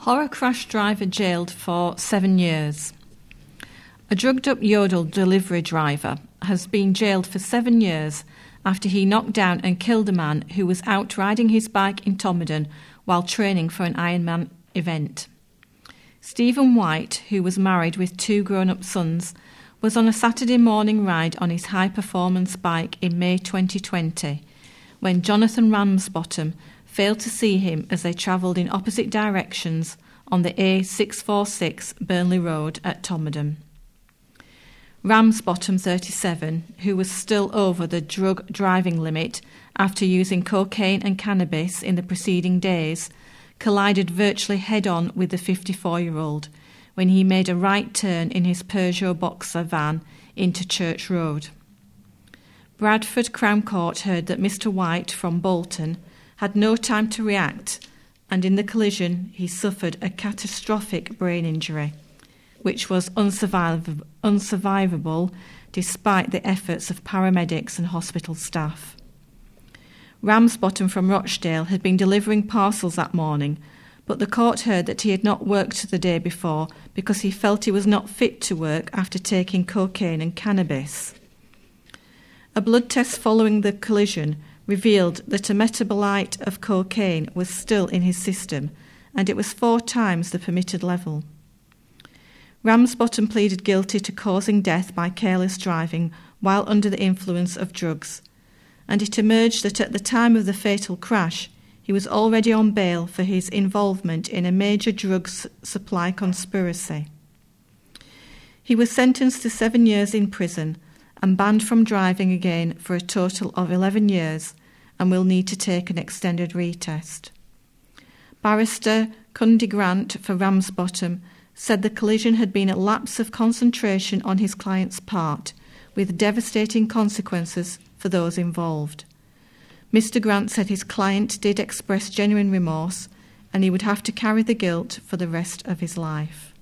Horror crash driver jailed for 7 years. A drugged-up Yodel delivery driver has been jailed for 7 years after he knocked down and killed a man who was out riding his bike in Tomodon while training for an Ironman event. Stephen White, who was married with 2 grown-up sons, was on a Saturday morning ride on his high-performance bike in May 2020 when Jonathan Ramsbottom failed to see him as they travelled in opposite directions on the A646 Burnley Road at Tomodon. Ramsbottom, 37, who was still over the drug driving limit after using cocaine and cannabis in the preceding days, collided virtually head-on with the 54-year-old when he made a right turn in his Peugeot Boxer van into Church Road. Bradford Crown Court heard that Mr. White from Bolton had no time to react, and in the collision he suffered a catastrophic brain injury, which was unsurvivable despite the efforts of paramedics and hospital staff. Ramsbottom from Rochdale had been delivering parcels that morning, but the court heard that he had not worked the day before because he felt he was not fit to work after taking cocaine and cannabis. A blood test following the collision revealed that a metabolite of cocaine was still in his system, and it was 4 times the permitted level. Ramsbottom pleaded guilty to causing death by careless driving while under the influence of drugs, and it emerged that at the time of the fatal crash, he was already on bail for his involvement in a major drugs supply conspiracy. He was sentenced to 7 years in prison and banned from driving again for a total of 11 years and will need to take an extended retest. Barrister Cundy Grant for Ramsbottom said the collision had been a lapse of concentration on his client's part, with devastating consequences for those involved. Mr. Grant said his client did express genuine remorse and he would have to carry the guilt for the rest of his life.